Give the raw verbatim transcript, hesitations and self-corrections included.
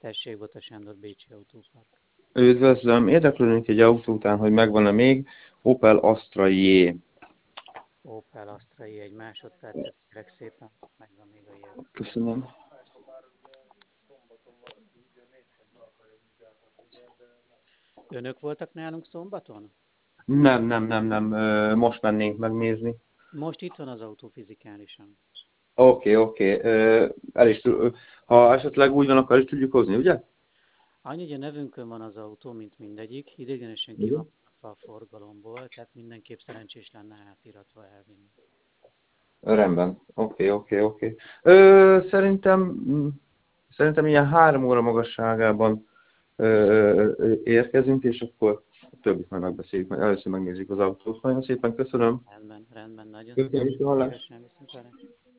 Tessék, Bota Sándor, Bécsi Autópark. Üdvözlöm, érdeklődünk egy autó után, hogy megvan-e még. Opel Astra J. Opel Astra J, egy másodpercet kérek szépen, megvan még a jel. Köszönöm. Önök voltak nálunk szombaton? Nem, nem, nem, nem. Ö, Most mennénk megnézni. Most itt van az autó fizikálisan. Oké, oké. Ö, El is tud- Ha esetleg úgy van, akkor el is tudjuk hozni, ugye? Annyi, hogy a nevünkön van az autó, mint mindegyik, ideiglenesen ki Igen. van a forgalomból, tehát mindenképp szerencsés lenne átiratva elvinni. Rendben. Oké, oké, oké. Ö, Szerintem, mm, szerintem ilyen három óra magasságában ö, ö, ö, érkezünk, és akkor a többit majd megbeszéljük. Majd először megnézzük az autót. Nagyon szépen köszönöm. Rendben, rendben, nagyon Köszönöm, szívesen, viszontlátásra. szívesen viszont hallásra.